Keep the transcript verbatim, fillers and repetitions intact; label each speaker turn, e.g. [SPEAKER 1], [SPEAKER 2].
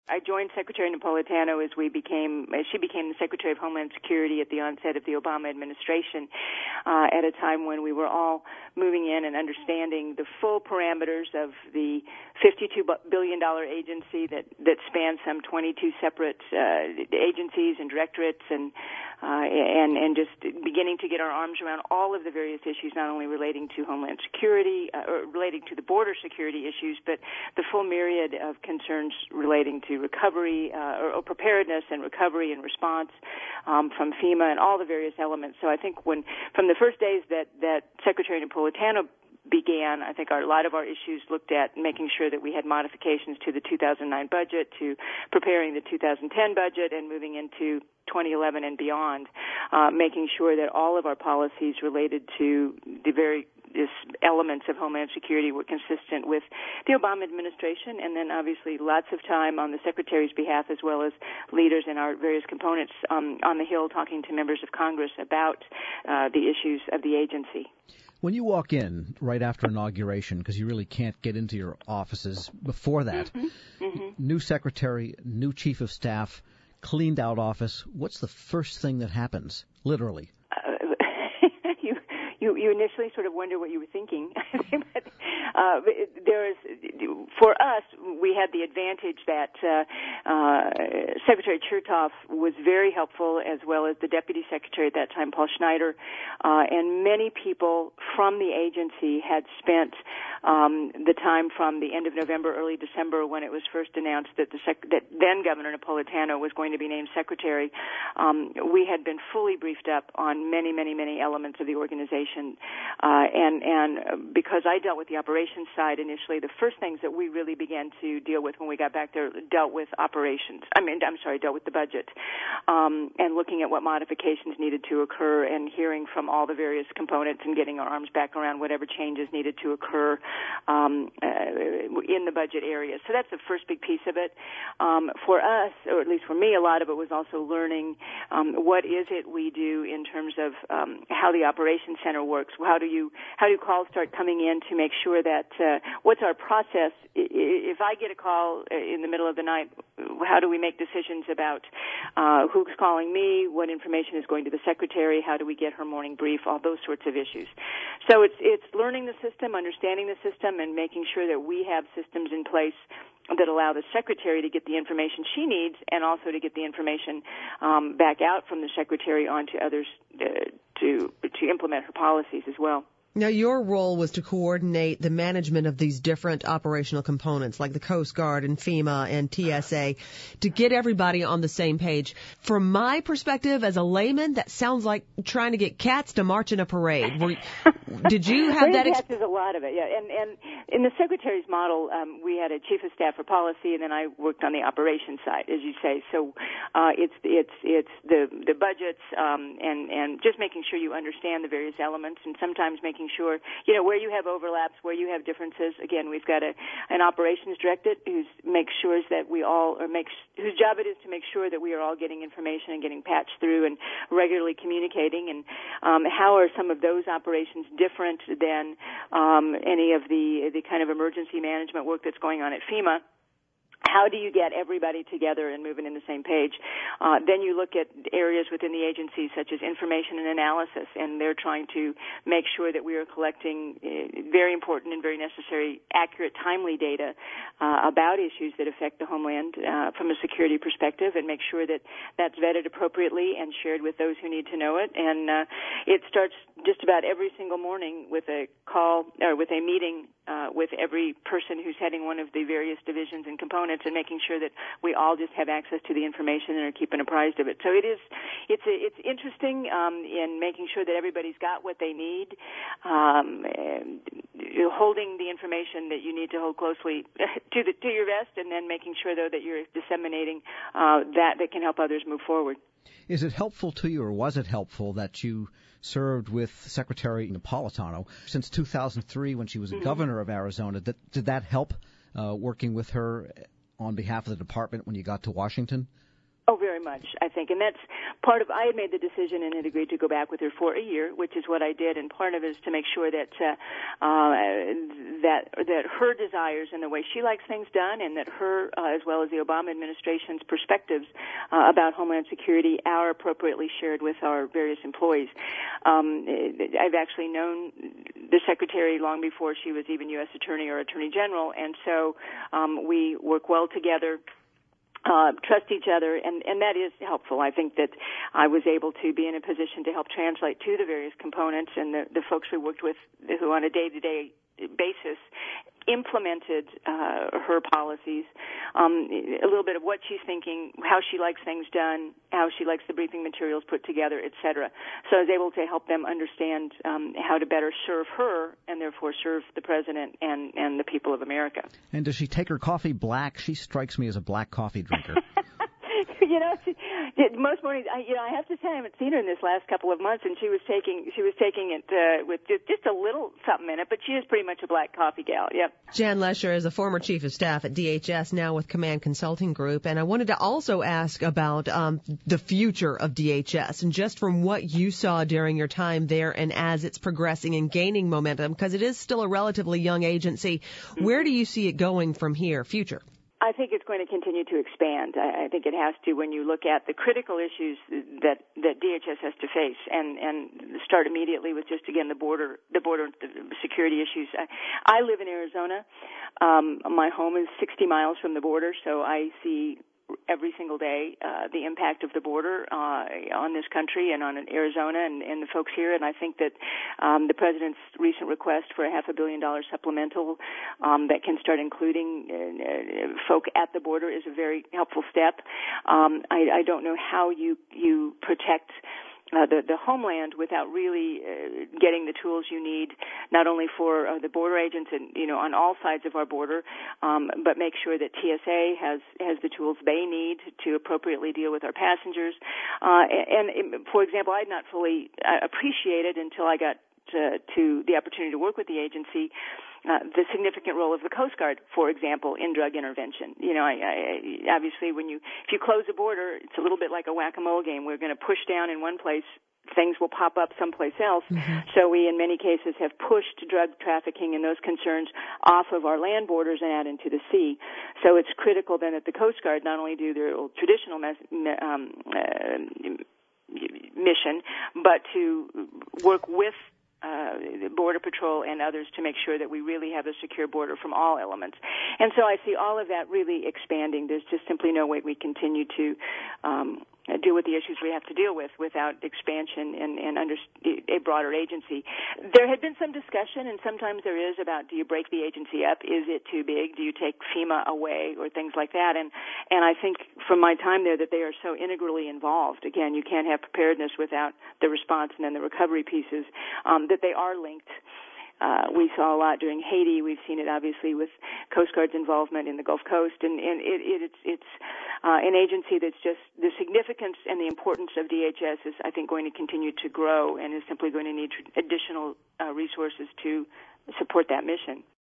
[SPEAKER 1] I joined Secretary Napolitano as we became, as she became the Secretary of Homeland Security at the onset of the Obama administration, uh, at a time when we were all moving in and understanding the full parameters of the fifty-two billion dollars agency that, that spans some twenty-two separate uh, agencies and directorates, and uh, and and just beginning to get our arms around all of the various issues, not only relating to Homeland Security uh, or relating to the border security issues, but the full myriad of concerns relating to recovery uh, or, or preparedness and recovery and response um, from FEMA and all the various elements. So I think when from the first days that, that Secretary Napolitano began, I think our, a lot of our issues looked at making sure that we had modifications to the two thousand nine budget, to preparing the two thousand ten budget, and moving into twenty eleven and beyond, uh, making sure that all of our policies related to the very this elements of Homeland Security were consistent with the Obama administration, and then obviously lots of time on the Secretary's behalf as well as leaders in our various components um, on the Hill talking to members of Congress about uh, the issues of the agency.
[SPEAKER 2] When you walk in right after inauguration, because you really can't get into your offices before that,
[SPEAKER 1] mm-hmm. Mm-hmm.
[SPEAKER 2] new secretary, new chief of staff, cleaned out office, what's the first thing that happens, literally?
[SPEAKER 1] Uh, you, you you initially sort of wonder what you were thinking. but, uh, there is, for us, we had the advantage that uh, uh, Secretary Chertoff was very helpful, as well as the Deputy Secretary at that time, Paul Schneider, uh, and many people from the agency had spent um, the time from the end of November, early December, when it was first announced that the sec- that then Governor Napolitano was going to be named Secretary. Um, we had been fully briefed up on many, many, many elements of the organization, uh, and and because I dealt with the operations side initially, the first things that we really began to deal with when we got back there dealt with operations. I mean, I'm sorry, dealt with the budget, um, and looking at what modifications needed to occur, and hearing from all the various components and getting our arms back around whatever changes needed to occur um, uh, in the budget area. So that's the first big piece of it. Um, for us, or at least for me, a lot of it was also learning um, what is it we do in terms of um, how the operations center works. How do you how do calls start coming in to make sure that uh, what's our process? If I get a call in the middle of the night, how do we make decisions about uh, who's calling me, what information is going to the secretary, how do we get her morning brief, all those sorts of issues. So it's it's learning the system, understanding the system, and making sure that we have systems in place that allow the secretary to get the information she needs, and also to get the information um, back out from the secretary onto others uh, to to implement her policies as well.
[SPEAKER 3] Now, your role was to coordinate the management of these different operational components, like the Coast Guard and FEMA and T S A, to get everybody on the same page. From my perspective as a layman, that sounds like trying to get cats to march in a parade. Were, did you have that
[SPEAKER 1] experience? There's a lot of it, yeah. And, and in the Secretary's model, um, we had a chief of staff for policy, and then I worked on the operations side, as you say. So uh, it's it's it's the the budgets um, and and just making sure you understand the various elements, and sometimes making sure, you know, where you have overlaps, where you have differences. Again, we've got a, an operations director who makes sure that we all, or makes, whose job it is to make sure that we are all getting information and getting patched through and regularly communicating. And um, how are some of those operations different than um, any of the the kind of emergency management work that's going on at FEMA? How do you get everybody together and moving in the same page? Uh, then you look at areas within the agency such as information and analysis, and they're trying to make sure that we are collecting uh, very important and very necessary, accurate, timely data uh, about issues that affect the homeland uh, from a security perspective, and make sure that that's vetted appropriately and shared with those who need to know it. And uh, it starts just about every single morning with a call or with a meeting uh, with every person who's heading one of the various divisions and components, and making sure that we all just have access to the information and are keeping apprised of it. So it is, it's a, it's interesting um, in making sure that everybody's got what they need, um, and holding the information that you need to hold closely to the to your vest, and then making sure though that you're disseminating uh, that that can help others move forward.
[SPEAKER 2] Is it helpful to you, or was it helpful that you served with Secretary Napolitano since two thousand three when she was mm-hmm. governor of Arizona? Did, did that help uh, working with her on behalf of the department when you got to Washington?
[SPEAKER 1] Oh, very much, I think. And that's part of, I had made the decision and had agreed to go back with her for a year, which is what I did. And part of it is to make sure that, uh, uh, that, that her desires and the way she likes things done, and that her, uh, as well as the Obama administration's perspectives, uh, about Homeland Security are appropriately shared with our various employees. Um, I've actually known the Secretary long before she was even U S Attorney or Attorney General, and so, um, we work well together. Uh, trust each other, and, and that is helpful. I think that I was able to be in a position to help translate to the various components, and the, the folks we worked with who on a day-to-day basis implemented uh, her policies, um, a little bit of what she's thinking, how she likes things done, how she likes the briefing materials put together, et cetera. So I was able to help them understand um, how to better serve her and therefore serve the president and, and the people of America.
[SPEAKER 2] And does she take her coffee black? She strikes me as a black coffee drinker.
[SPEAKER 1] You know, she, most mornings, I, you know, I have to say I haven't seen her in this last couple of months, and she was taking she was taking it uh, with just, just a little something in it, but she is pretty much a black coffee gal. Yep.
[SPEAKER 3] Jan Lesher is a former chief of staff at D H S, now with Command Consulting Group, and I wanted to also ask about um, the future of D H S, and just from what you saw during your time there, and as it's progressing and gaining momentum, because it is still a relatively young agency, mm-hmm. where do you see it going from here, future?
[SPEAKER 1] I think it's going to continue to expand. I, I think it has to when you look at the critical issues that, that D H S has to face, and, and start immediately with just, again, the border, the border security issues. I, I live in Arizona. Um, my home is sixty miles from the border, so I see every single day uh, the impact of the border uh, on this country and on Arizona and, and the folks here. And I think that um, the president's recent request for a half a billion dollar supplemental um, that can start including uh, folk at the border is a very helpful step. Um, I, I don't know how you you protect Uh, the, the homeland without really uh, getting the tools you need, not only for uh, the border agents and, you know, on all sides of our border, um, but make sure that T S A has, has the tools they need to appropriately deal with our passengers. Uh, and, and, for example, I had not fully uh, appreciated until I got to, to the opportunity to work with the agency Uh, the significant role of the Coast Guard, for example, in drug intervention. You know, I, I, obviously, when you if you close a border, it's a little bit like a whack-a-mole game. We're going to push down in one place, things will pop up someplace else. Mm-hmm. So we, in many cases, have pushed drug trafficking and those concerns off of our land borders and out into the sea. So it's critical then that the Coast Guard not only do their traditional mes- um, uh, mission, but to work with Uh, the Border Patrol and others to make sure that we really have a secure border from all elements. And so I see all of that really expanding. There's just simply no way we continue to um, deal with the issues we have to deal with without expansion and, and under a broader agency. There had been some discussion, and sometimes there is, about do you break the agency up? Is it too big? Do you take FEMA away or things like that? And, and I think from my time there that they are so integrally involved. Again, you can't have preparedness without the response and then the recovery pieces, um, that they are linked. Uh, we saw a lot during Haiti. We've seen it obviously with Coast Guard's involvement in the Gulf Coast, and, and it, it, it's, it's uh, an agency that's just the significance and the importance of D H S is, I think, going to continue to grow and is simply going to need additional uh, resources to support that mission.